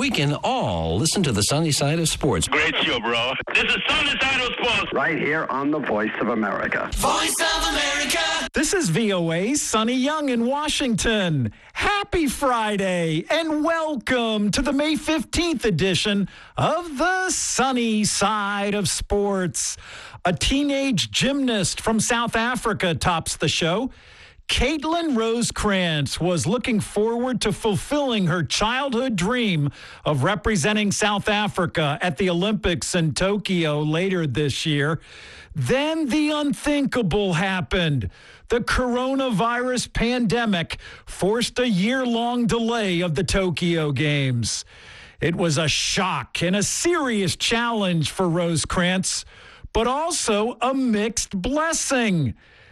we can all listen to the sunny side of sports. Great show, bro. This is Sunny Side of Sports. Right here on the Voice of America. Voice of America. This is VOA's Sonny Young in Washington. Happy Friday and welcome to the May 15th edition of the Sunny Side of Sports. A teenage gymnast from South Africa tops the show. Caitlin Rosecrans was looking forward to fulfilling her childhood dream of representing South Africa at the Olympics in Tokyo later this year. Then the unthinkable happened. The coronavirus pandemic forced a year-long delay of the Tokyo Games. It was a shock and a serious challenge for Rosecrans, but also a mixed blessing.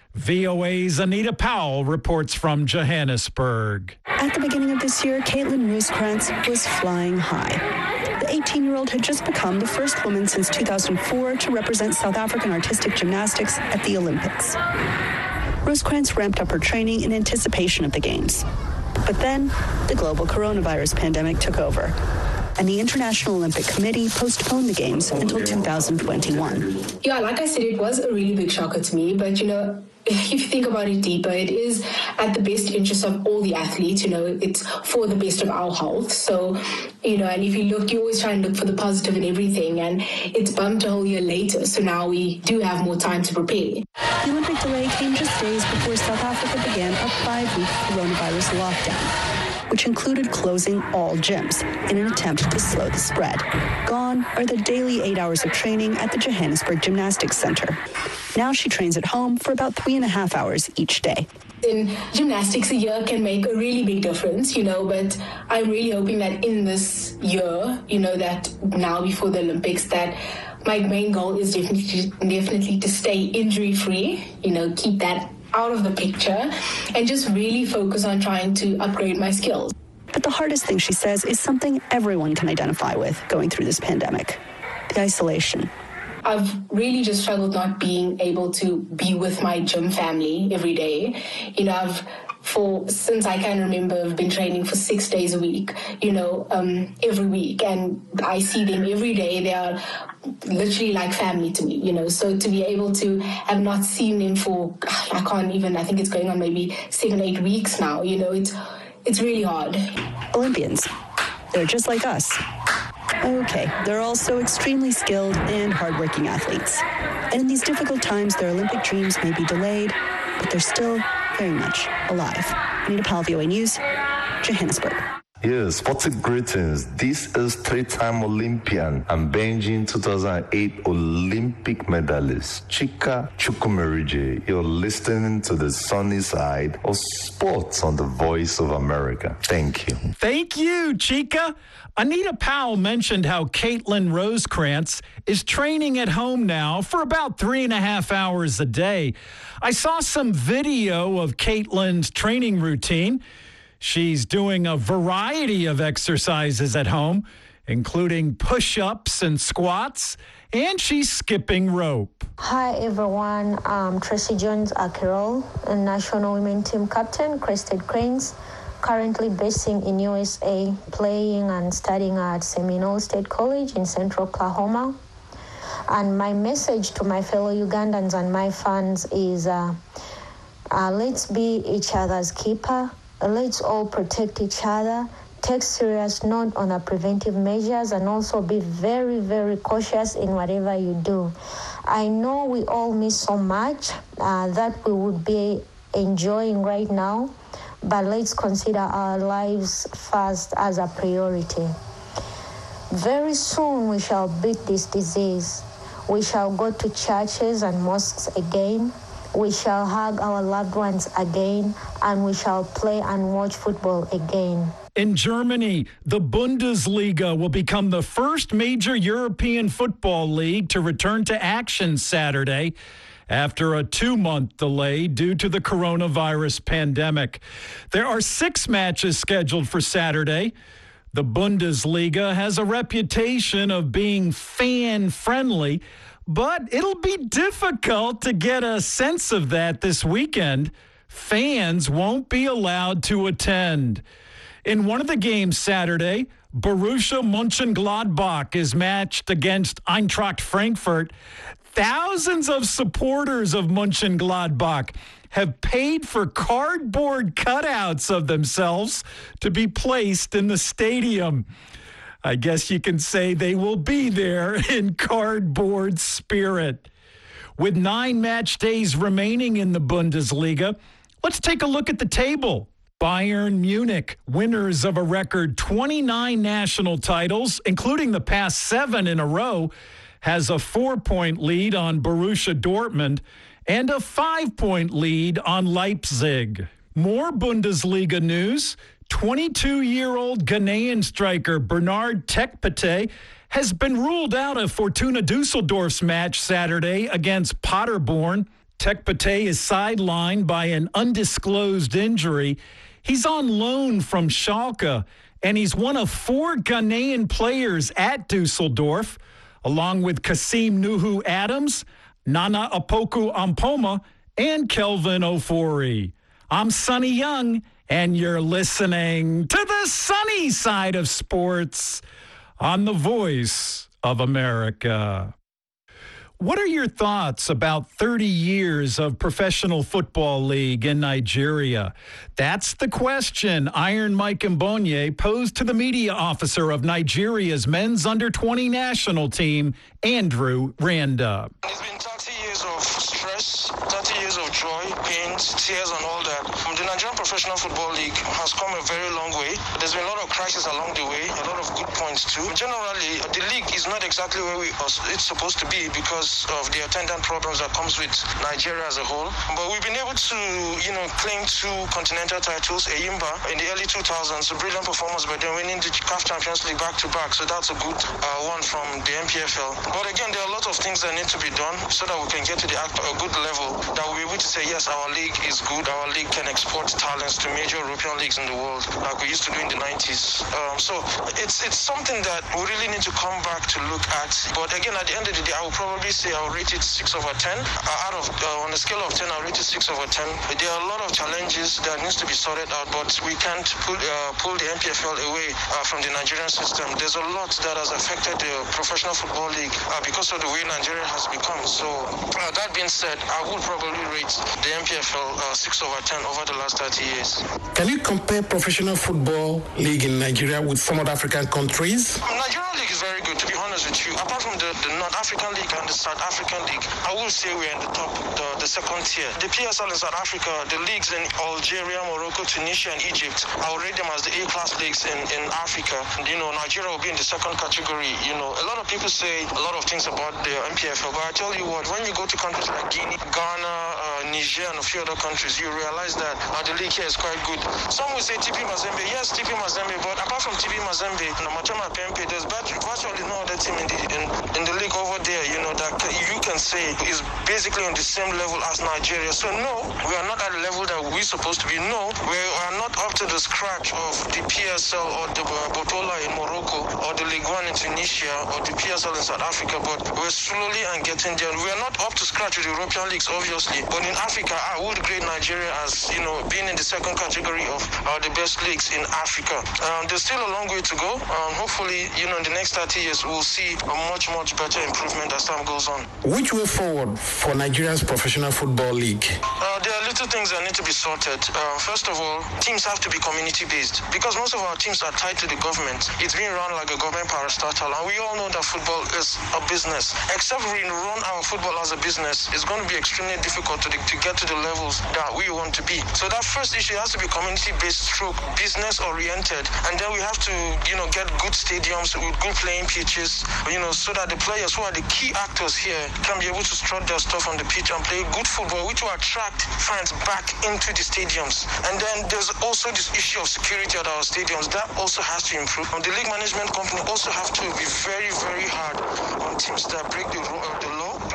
VOA's Anita Powell reports from Johannesburg. At the beginning of this year, Caitlin Rosecrans was flying high. The 18-year-old had just become the first woman since 2004 to represent South African artistic gymnastics at the Olympics. Rosecrans ramped up her training in anticipation of the Games. But then, the global coronavirus pandemic took over, and the International Olympic Committee postponed the Games until 2021. Yeah, like I said, it was a really big shocker to me, but if you think about it deeper, it is at the best interest of all the athletes, it's for the best of our health. So, and if you look, you always try and look for the positive in everything, and it's bumped a whole year later. So now we do have more time to prepare. The Olympic delay came just days before South Africa began a 5-week coronavirus lockdown, which included closing all gyms in an attempt to slow the spread. Gone are the daily 8 hours of training at the Johannesburg Gymnastics Center. Now she trains at home for about 3.5 hours each day. In gymnastics, a year can make a really big difference, but I'm really hoping that in this year, that now before the Olympics, that my main goal is definitely to stay injury-free, keep that out of the picture and just really focus on trying to upgrade my skills. But the hardest thing, she says, is something everyone can identify with going through this pandemic: the isolation. I've really just struggled not being able to be with my gym family every day. Since I can remember, I've been training for 6 days a week, every week, and I see them every day. They are literally like family to me, so to be able to have not seen them for, I think it's going on maybe 7-8 weeks now, it's really hard. Olympians, they're just like us. Okay, they're also extremely skilled and hardworking athletes. And in these difficult times, their Olympic dreams may be delayed, but they're still very much alive. Anita Powell, VOA News, Johannesburg. Yes, sporting greetings. This is 3-time Olympian and Beijing 2008 Olympic medalist Chika Chukwumerije. You're listening to the sunny side of sports on the Voice of America. Thank you. Thank you, Chika. Anita Powell mentioned how Caitlin Rosecrans is training at home now for about 3.5 hours a day. I saw some video of Caitlin's training routine. She's doing a variety of exercises at home, including push-ups and squats, and she's skipping rope. Hi, everyone. I'm Tracy Jones-Akirol, a national women team captain, Crested Cranes, currently basing in USA, playing and studying at Seminole State College in Central Oklahoma. And my message to my fellow Ugandans and my fans is let's be each other's keeper. Let's all protect each other, take serious note on our preventive measures, and also be very, very cautious in whatever you do. I know we all miss so much that we would be enjoying right now, but let's consider our lives first as a priority. Very soon we shall beat this disease. We shall go to churches and mosques again. We shall hug our loved ones again, and we shall play and watch football again. In Germany, the Bundesliga will become the first major European football league to return to action Saturday after a 2-month delay due to the coronavirus pandemic. There are 6 matches scheduled for Saturday. The Bundesliga has a reputation of being fan-friendly, but it'll be difficult to get a sense of that this weekend. Fans won't be allowed to attend. In one of the games Saturday, Borussia Mönchengladbach is matched against Eintracht Frankfurt. Thousands of supporters of Mönchengladbach have paid for cardboard cutouts of themselves to be placed in the stadium. I guess you can say they will be there in cardboard spirit. With 9 match days remaining in the Bundesliga, let's take a look at the table. Bayern Munich, winners of a record 29 national titles, including the past 7 in a row, has a 4-point lead on Borussia Dortmund and a 5-point lead on Leipzig. More Bundesliga news. 22-year-old Ghanaian striker Bernard Tekpete has been ruled out of Fortuna Dusseldorf's match Saturday against Paderborn. Tekpete is sidelined by an undisclosed injury. He's on loan from Schalke, and he's one of 4 Ghanaian players at Dusseldorf, along with Kasim Nuhu-Adams, Nana Opoku Ampoma, and Kelvin Ofori. I'm Sonny Young, and you're listening to the sunny side of sports on the Voice of America. What are your thoughts about 30 years of professional football league in Nigeria? That's the question Iron Mike Mbonye posed to the media officer of Nigeria's men's under-20 national team, Andrew Randa. It's been 30 years of stress, 30 years of joy, pains, tears, and all that. The Nigerian Professional Football League has come a very long way. There's been a lot of crises along the way, a lot of good points too. Generally, the league is not exactly where it's supposed to be because of the attendant problems that comes with Nigeria as a whole. But we've been able to, claim 2 continental titles, Eyimba in the early 2000s, a brilliant performance by them, winning the CAF Champions League back-to-back. So that's a good one from the MPFL. But again, there are a lot of things that need to be done so that we can get to a good level that we'll be able to say, yes, our league is good. Our league can export talents to major European leagues in the world like we used to do in the 90s. So it's something that we really need to come back to look at. But again, at the end of the day, I will probably say I'll rate it 6 over 10. On a scale of 10, I'll rate it 6 over 10. There are a lot of challenges that needs to be sorted out, but we can't pull the MPFL away from the Nigerian system. There's a lot that has affected the Professional Football League because of the way Nigeria has become. So that being said, I would probably rate the MPFL 6 over 10 over the last 30 years. Can you compare Professional Football League in Nigeria with some other African countries? Nigerian League is very good, to be honest with you. Apart from the North African League and the South African League, I will say we're in the top, the second tier. The PSL in South Africa, the leagues in Algeria, Morocco, Tunisia, and Egypt, I will rate them as the A-class leagues in Africa. Nigeria will be in the second category. A lot of people say a lot of things about the MPFL, but I tell you what, when you go to countries like Guinea, Ghana, Niger, and a few other countries, you realize that the league here is quite good. Some will say TP Mazembe. Yes, TP Mazembe, but apart from TP Mazembe, Machama Pempe, there's virtually no other team in the league over there, that you can say is basically on the same level as Nigeria. So no, we are not at the level that we're supposed to be. No, we are not up to the scratch of the PSL or the Botola in Morocco or the Ligue 1 in Tunisia or the PSL in South Africa, but we're slowly and getting there. We are not up to scratch with the European leagues, obviously, but in Africa, I would grade Nigeria as, being in the second category of the best leagues in Africa. There's still a long way to go. Hopefully, in the next 30 years, we'll see a much, much better improvement as time goes on. Which way forward for Nigeria's Professional Football League? There are little things that need to be sorted. First of all, teams have to be community-based because most of our teams are tied to the government. It's being run like a government parastatal, and we all know that football is a business. Except we run our football as a business, it's going to be extremely difficult to get to the levels that we want to be. So that first issue has to be community-based stroke, business-oriented, and then we have to, get good stadiums with good playing pitches, so that the players who are the key actors here can be able to strut their stuff on the pitch and play good football, which will attract fans back into the stadiums. And then there's also this issue of security at our stadiums. That also has to improve. The league management company also have to be very, very hard on teams that break the law. They have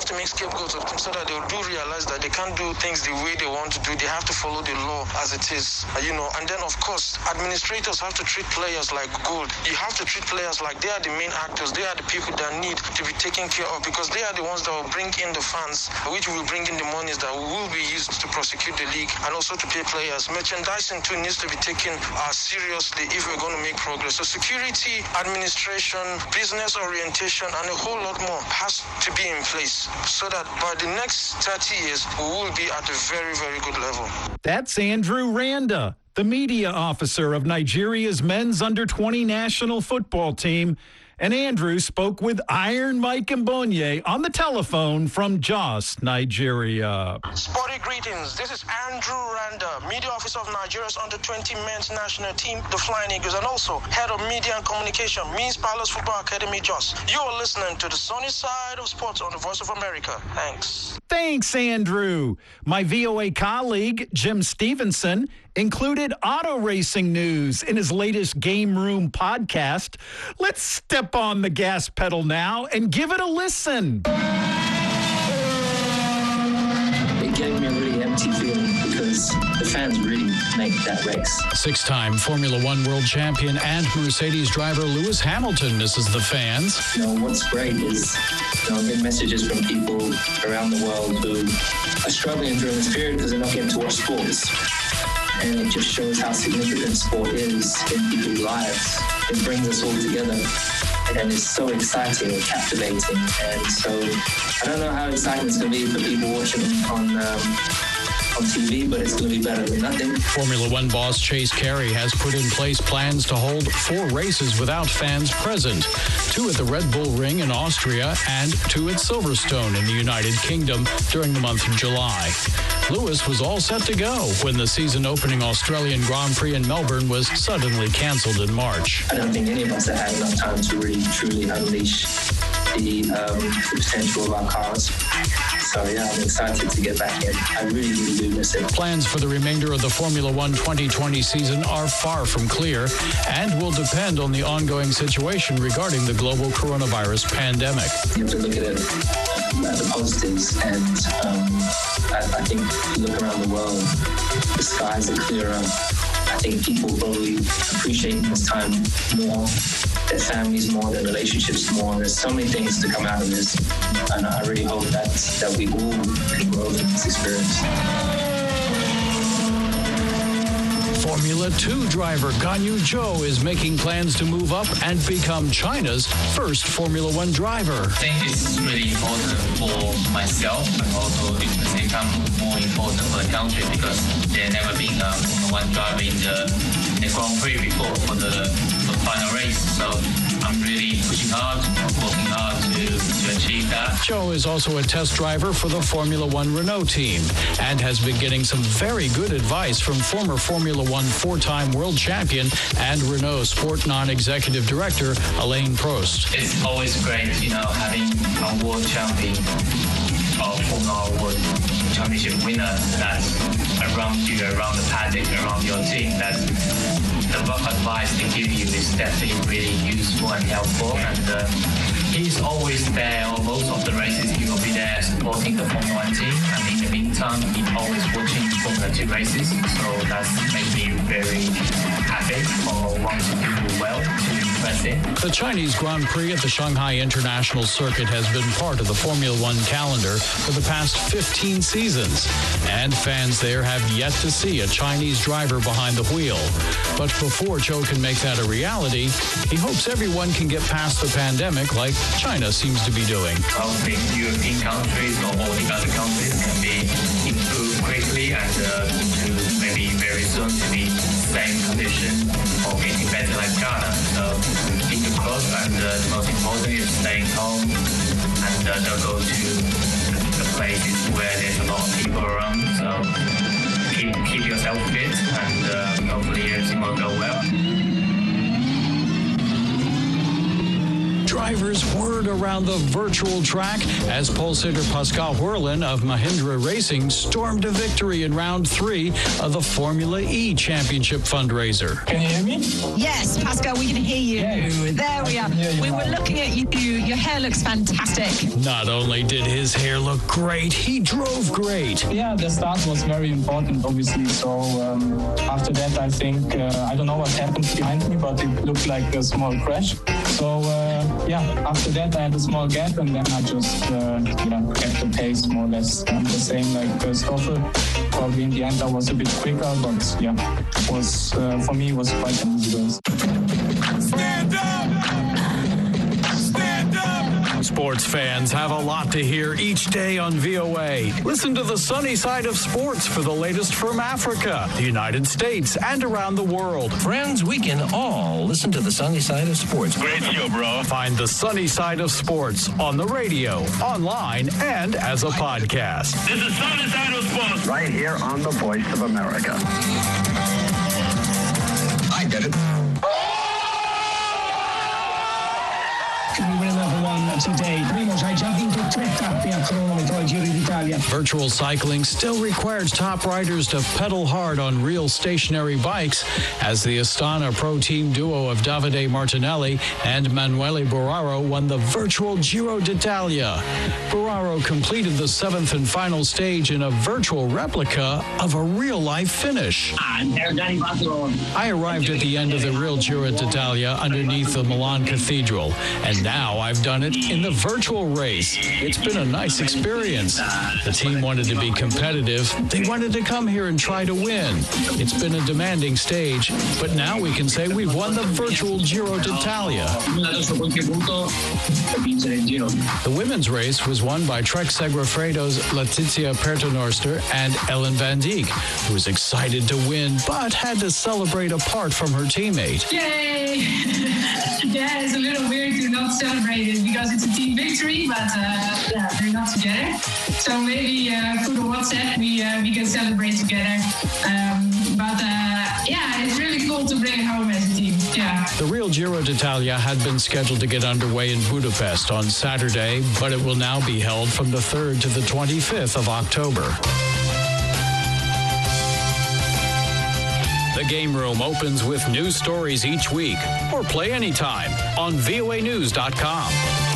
to make scapegoats of them so that they do realize that they can't do things the way they want to do. They have to follow the law as it is, And then, of course, administrators have to treat players like gold. You have to treat players like they are the main actors. They are the people that need to be taken care of because they are the ones that will bring in the funds, which will bring in the monies that will be used to prosecute the league and also to pay players. Merchandising, too, needs to be taken seriously if we're going to make progress. So security, administration, business orientation, and a whole lot more has to be in place so that by the next 30 years, we will be at a very, very good level. That's Andrew Randa, the media officer of Nigeria's men's under-20 national football team. And Andrew spoke with Iron Mike Mbonye on the telephone from Jos, Nigeria. Sporty greetings. This is Andrew Randa, media officer of Nigeria's under-20 men's national team, the Flying Eagles, and also head of media and communication, Means Palace Football Academy, Jos. You are listening to the sunny side of sports on the Voice of America. Thanks. Thanks, Andrew. My VOA colleague, Jim Stevenson, included auto racing news in his latest Game Room podcast. Let's step on the gas pedal now and give it a listen. It gave me a really empty feeling because the fans really make that race. Six-time Formula One world champion and Mercedes driver Lewis Hamilton misses the fans. What's great is getting messages from people around the world who are struggling during this period because they're not getting to watch sports. And it just shows how significant sport is in people's lives. It brings us all together. And it's so exciting and captivating. And so I don't know how exciting it's going to be for people watching on TV, but it's going to be better than nothing. Formula One boss Chase Carey has put in place plans to hold 4 races without fans present. 2 at the Red Bull Ring in Austria and 2 at Silverstone in the United Kingdom during the month of July. Lewis was all set to go when the season-opening Australian Grand Prix in Melbourne was suddenly cancelled in March. I don't think any of us have had enough time to really, truly unleash the potential of our cars. So, I'm excited to get back in. I really, really do miss it. Plans for the remainder of the Formula One 2020 season are far from clear and will depend on the ongoing situation regarding the global coronavirus pandemic. You have to look at it at the positives, and I think if you look around the world, the skies are clearer. I think people probably appreciate this time more, their families more, their relationships more. There's so many things to come out of this, and I really hope that we all can grow from this experience. Formula 2 driver Ganyu Zhou is making plans to move up and become China's first Formula One driver. I think it's really important for myself and also at the same time more important for the country because there's never been a Formula One driver in the Grand Prix before for the final race. So I'm really pushing hard, working hard to achieve that. Zhou is also a test driver for the Formula One Renault team and has been getting some very good advice from former Formula One 4-time world champion and Renault Sport non-executive director Alain Prost. It's always great, having a world champion or Formula World Championship winner that's around you, around the paddock, around your team. That the advice they give you is definitely really useful and helpful. And he's always there, or most of the races he will be there supporting the Formula One team. And in the meantime, he's always watching Formula 2 races. So that makes me very happy or want to do well to impress him. The Chinese Grand Prix at the Shanghai International Circuit has been part of the Formula One calendar for the past 15 seasons. And fans there have yet to see a Chinese driver behind the wheel. But before Zhou can make that a reality, he hopes everyone can get past the pandemic like China seems to be doing. I think European countries or all the other countries can be improved quickly and to maybe very soon to be same condition or getting better like China. So keep it close, and the most important is staying home and don't go to the places where there's a lot of people around. So keep yourself fit and hopefully everything will go well. Drivers' word around the virtual track as pole sitter Pascal Wehrlein of Mahindra Racing stormed a victory in round 3 of the Formula E Championship fundraiser. Can you hear me? Yes, Pascal, we can hear you. Yes. There we are. We were looking at you. Your hair looks fantastic. Not only did his hair look great, he drove great. Yeah, the start was very important, obviously. So after that, I think, I don't know what happened behind me, but it looked like a small crash. So after that, I had a small gap, and then I just kept the pace more or less the same like Stoffel. Probably in the end, I was a bit quicker, but was for me, it was quite an easy race. Stand up! Stand up! Sports fans have a lot to hear each day on VOA. Listen to the sunny side of sports for the latest from Africa, the United States, and around the world. Friends, we can all listen to the sunny side of sports. Great show, bro. Find the sunny side of sports on the radio, online, and as a podcast. This is Sunny Side of Sports. Right here on the Voice of America. I get it. Can we win another one today? Primož hai già vinto 3 tappe a cronometro al Giro d'Italia. Virtual cycling still requires top riders to pedal hard on real stationary bikes as the Astana Pro Team duo of Davide Martinelli and Manuele Borraro won the virtual Giro d'Italia. Borraro completed the 7th and final stage in a virtual replica of a real-life finish. I arrived at the end of the real Giro d'Italia underneath the Milan Cathedral, and now I've done it in the virtual race. It's been a nice experience. The team wanted to be competitive. They wanted to come here and try to win. It's been a demanding stage, but now we can say we've won the virtual Giro d'Italia. The women's race was won by Trek Segafredo's Letizia Pertonorster and Ellen Van Dijk, who was excited to win, but had to celebrate apart from her teammate. Yay! Yeah, it's a little weird to not celebrate it because it's a team victory, but they're not together. So maybe through the WhatsApp we can celebrate together. It's really cool to bring it home as a team. Yeah. The real Giro d'Italia had been scheduled to get underway in Budapest on Saturday, but it will now be held from the 3rd to the 25th of October. The Game Room opens with news stories each week, or play anytime on voanews.com.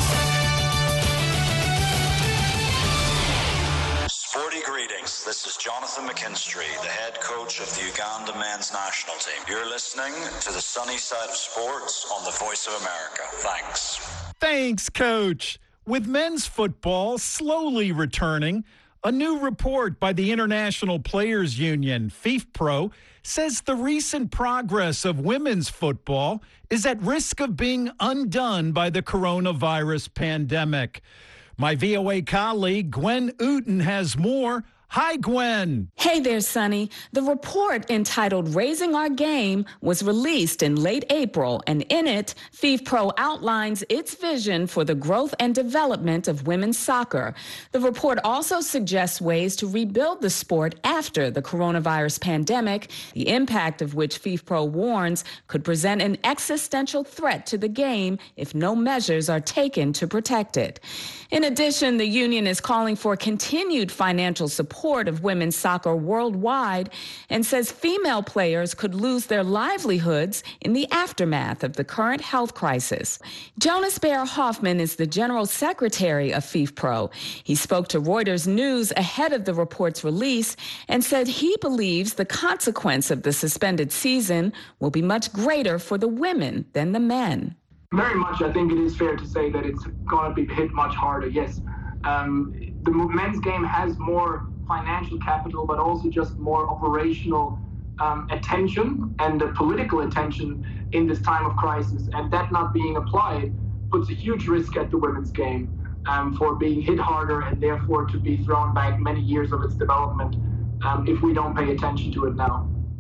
Sporty greetings. This is Jonathan McKinstry, the head coach of the Uganda men's national team. You're listening to the sunny side of sports on the Voice of America. Thanks. Thanks, Coach. With men's football slowly returning, a new report by the International Players Union, FIFPro, says the recent progress of women's football is at risk of being undone by the coronavirus pandemic. My VOA colleague, Gwen Uten, has more. Hi, Gwen. Hey there, Sonny. The report entitled Raising Our Game was released in late April, and in it, FIFPro outlines its vision for the growth and development of women's soccer. The report also suggests ways to rebuild the sport after the coronavirus pandemic, the impact of which FIFPro warns could present an existential threat to the game if no measures are taken to protect it. In addition, the union is calling for continued financial support of women's soccer worldwide and says female players could lose their livelihoods in the aftermath of the current health crisis. Jonas Baer Hoffman is the general secretary of FIFPro. He spoke to Reuters News ahead of the report's release and said he believes the consequence of the suspended season will be much greater for the women than the men. Very much, I think it is fair to say that it's going to be hit much harder, yes. The men's game has more financial capital, but also just more operational attention and political attention in this time of crisis. And that not being applied puts a huge risk at the women's game for being hit harder and therefore to be thrown back many years of its development if we don't pay attention to it now.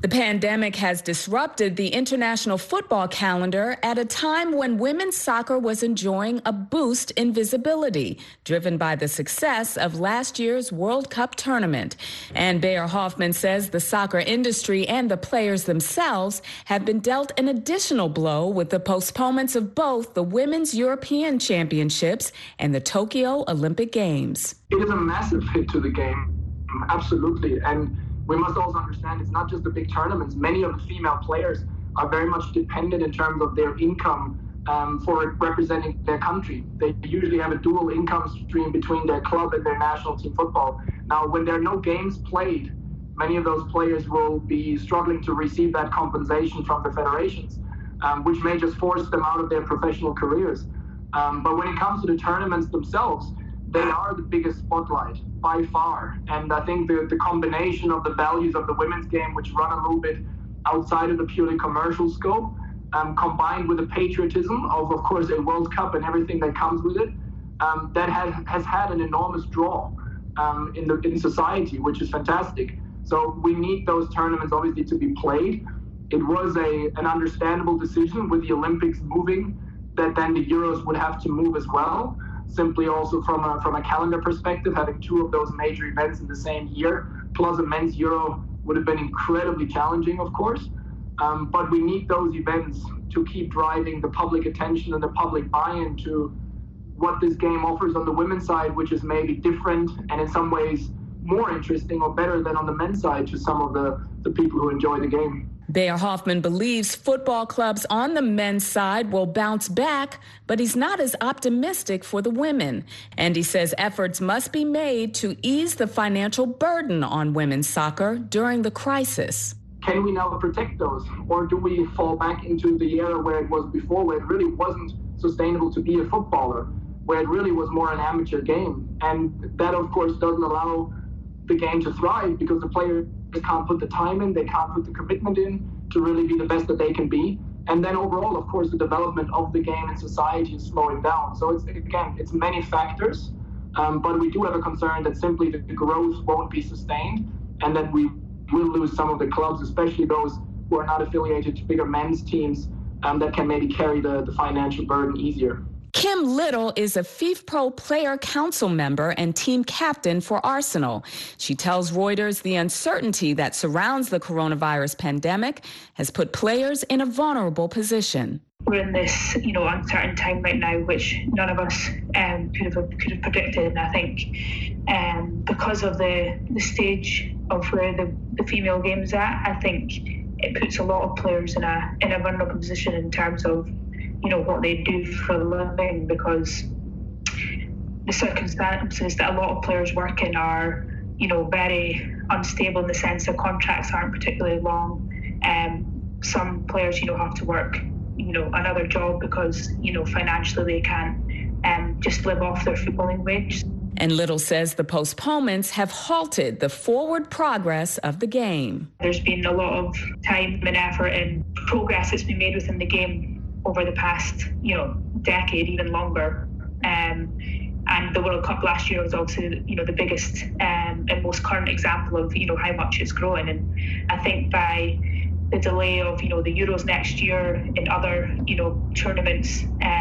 The pandemic has disrupted the international football calendar at a time when women's soccer was enjoying a boost in visibility, driven by the success of last year's World Cup tournament. And Bayer Hoffman says the soccer industry and the players themselves have been dealt an additional blow with the postponements of both the Women's European Championships and the Tokyo Olympic Games. It is a massive hit to the game, absolutely. And we must also understand it's not just the big tournaments. Many of the female players are very much dependent in terms of their income for representing their country. They usually have a dual income stream between their club and their national team football. Now, when there are no games played, many of those players will be struggling to receive that compensation from the federations, which may just force them out of their professional careers. But when it comes to the tournaments themselves, they are the biggest spotlight by far. And I think the combination of the values of the women's game, which run a little bit outside of the purely commercial scope, combined with the patriotism of course, a World Cup and everything that comes with it, that has had an enormous draw in society, which is fantastic. So we need those tournaments obviously to be played. It was an understandable decision with the Olympics moving, that then the Euros would have to move as well. Simply also from a calendar perspective, having two of those major events in the same year, plus a men's Euro, would have been incredibly challenging, of course. But we need those events to keep driving the public attention and the public buy-in to what this game offers on the women's side, which is maybe different and in some ways more interesting or better than on the men's side to some of the people who enjoy the game. Bayer Hoffman believes football clubs on the men's side will bounce back, but he's not as optimistic for the women. And he says efforts must be made to ease the financial burden on women's soccer during the crisis. Can we now protect those? Or do we fall back into the era where it was before, where it really wasn't sustainable to be a footballer, where it really was more an amateur game? And that, of course, doesn't allow the game to thrive because the players can't put the time in, they can't put the commitment in to really be the best that they can be. And then overall, of course, the development of the game in society is slowing down. So it's many factors, but we do have a concern that simply the growth won't be sustained and that we will lose some of the clubs, especially those who are not affiliated to bigger men's teams that can maybe carry the financial burden easier. Kim Little is a FIFPro Player Council member and team captain for Arsenal. She tells Reuters the uncertainty that surrounds the coronavirus pandemic has put players in a vulnerable position. We're in this, uncertain time right now, which none of us could have predicted. And I think because of the stage of where the female game is at, I think it puts a lot of players in a vulnerable position in terms of what they do for a living, because the circumstances that a lot of players work in are, very unstable in the sense that contracts aren't particularly long. Some players, have to work, another job because, financially they can't just live off their footballing wage. And Little says the postponements have halted the forward progress of the game. There's been a lot of time and effort and progress that's been made within the game over the past, decade, even longer. And the World Cup last year was obviously, the biggest and most current example of, how much it's growing. And I think by the delay of, the Euros next year and other, tournaments,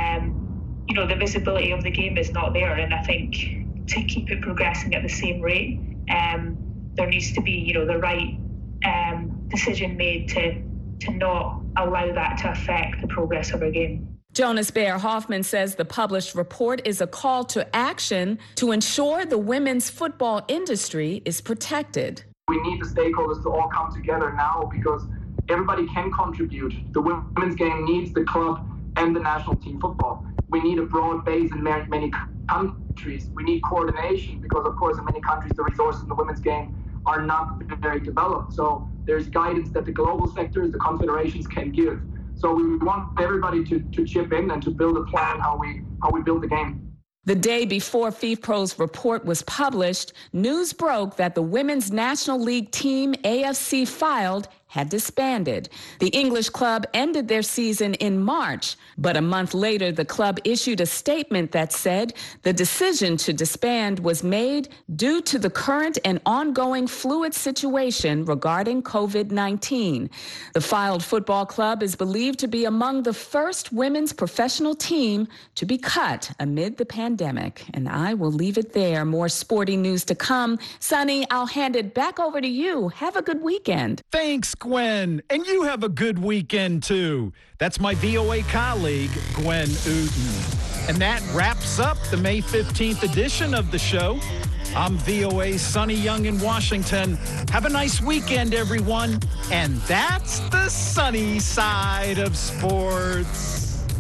the visibility of the game is not there. And I think to keep it progressing at the same rate, there needs to be, the right decision made to not allow that to affect the progress of our game. Jonas Bayer Hoffman says the published report is a call to action to ensure the women's football industry is protected. We need the stakeholders to all come together now because everybody can contribute. The women's game needs the club and the national team football. We need a broad base in many countries. We need coordination because, of course, in many countries, the resources in the women's game are not very developed. So there's guidance that the global sectors, the confederations can give. So we want everybody to chip in and to build a plan how we build the game. The day before FIFPro's report was published, news broke that the Women's National League team AFC filed had disbanded. The English club ended their season in March, but a month later, the club issued a statement that said the decision to disband was made due to the current and ongoing fluid situation regarding COVID-19. The Fylde Football Club is believed to be among the first women's professional team to be cut amid the pandemic. And I will leave it there. More sporting news to come. Sonny, I'll hand it back over to you. Have a good weekend. Thanks, Gwen. And you have a good weekend, too. That's my VOA colleague, Gwen Uten. And that wraps up the May 15th edition of the show. I'm VOA's Sonny Young in Washington. Have a nice weekend, everyone. And that's the sunny side of sports.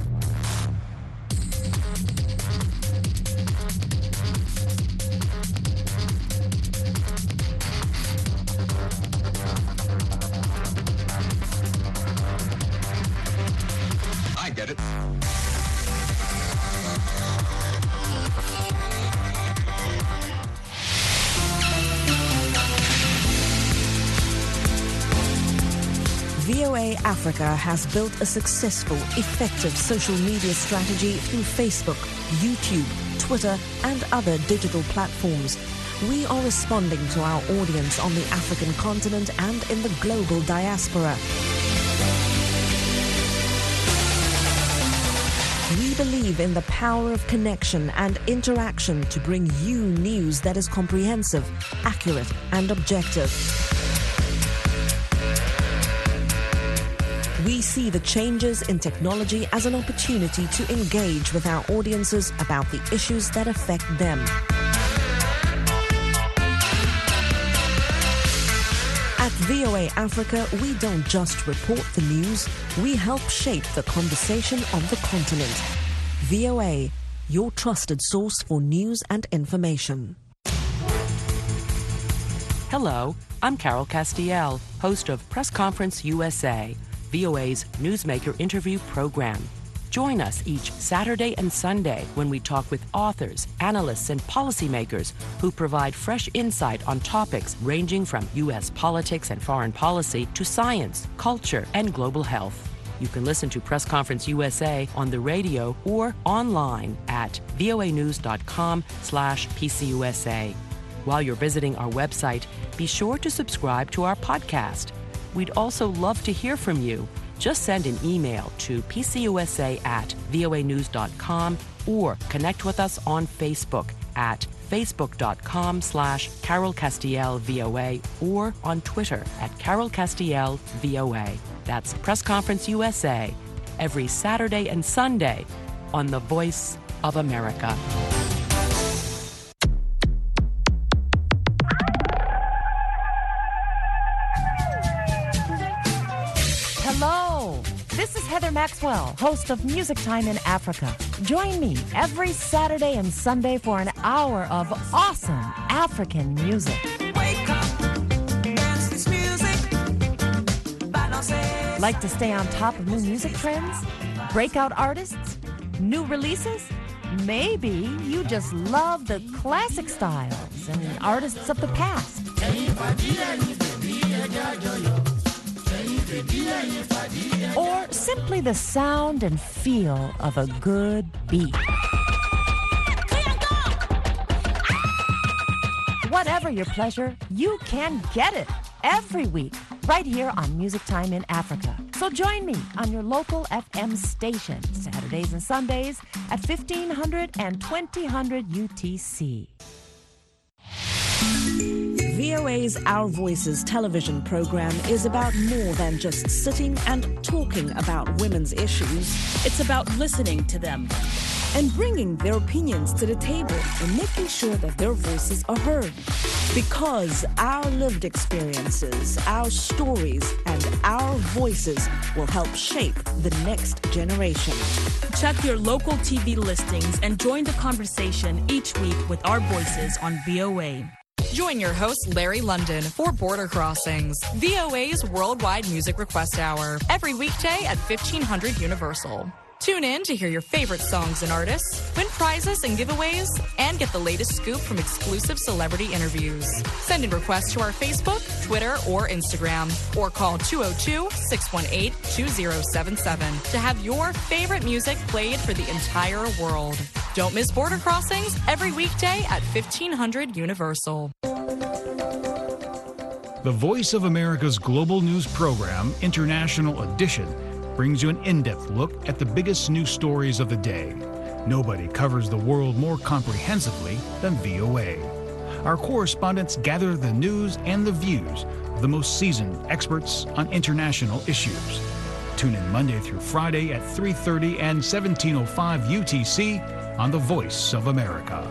Get it. VOA Africa has built a successful, effective social media strategy through Facebook, YouTube, Twitter, and other digital platforms. We are responding to our audience on the African continent and in the global diaspora. We believe in the power of connection and interaction to bring you news that is comprehensive, accurate, and objective. We see the changes in technology as an opportunity to engage with our audiences about the issues that affect them. At VOA Africa, we don't just report the news, we help shape the conversation on the continent. VOA, your trusted source for news and information. Hello, I'm Carol Castiel, host of Press Conference USA, VOA's newsmaker interview program. Join us each Saturday and Sunday when we talk with authors, analysts, and policymakers who provide fresh insight on topics ranging from U.S. politics and foreign policy to science, culture, and global health. You can listen to Press Conference USA on the radio or online at voanews.com/PCUSA. While you're visiting our website, be sure to subscribe to our podcast. We'd also love to hear from you. Just send an email to pcusa@voanews.com or connect with us on Facebook at facebook.com/CarolCastielVOA or on Twitter at CarolCastielVOA. That's Press Conference USA, every Saturday and Sunday on the Voice of America. Hello, this is Heather Maxwell, host of Music Time in Africa. Join me every Saturday and Sunday for an hour of awesome African music. Wake up, dance this music. Like to stay on top of new music trends? Breakout artists? New releases? Maybe you just love the classic styles and artists of the past. Or simply the sound and feel of a good beat. Whatever your pleasure, you can get it every week right here on Music Time in Africa. So join me on your local FM station, Saturdays and Sundays at 1500 and 2000 UTC. VOA's Our Voices television program is about more than just sitting and talking about women's issues. It's about listening to them and bringing their opinions to the table and making sure that their voices are heard. Because our lived experiences, our stories, and our voices will help shape the next generation. Check your local TV listings and join the conversation each week with our voices on VOA. Join your host, Larry London, for Border Crossings, VOA's worldwide music request hour, every weekday at 1500 Universal. Tune in to hear your favorite songs and artists, win prizes and giveaways, and get the latest scoop from exclusive celebrity interviews. Send in requests to our Facebook, Twitter, or Instagram, or call 202-618-2077 to have your favorite music played for the entire world. Don't miss Border Crossings every weekday at 1500 Universal. The Voice of America's global news program, International Edition, brings you an in-depth look at the biggest news stories of the day. Nobody covers the world more comprehensively than VOA. Our correspondents gather the news and the views of the most seasoned experts on international issues. Tune in Monday through Friday at 3:30 and 17:05 UTC on The Voice of America.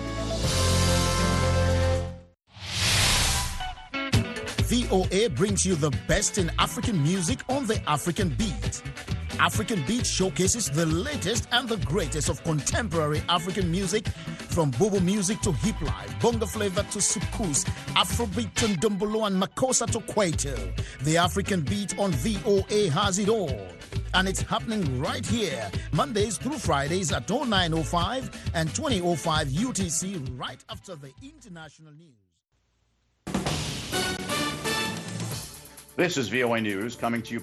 VOA brings you the best in African music on the African Beat. African Beat showcases the latest and the greatest of contemporary African music, from Bobo music to hip life, bongo flavor to soukous, Afrobeat to Ndombolo and Makossa to Kwaito. The African Beat on VOA has it all. And it's happening right here, Mondays through Fridays at 09:05 and 20:05 UTC, right after the international news. This is VOA News coming to you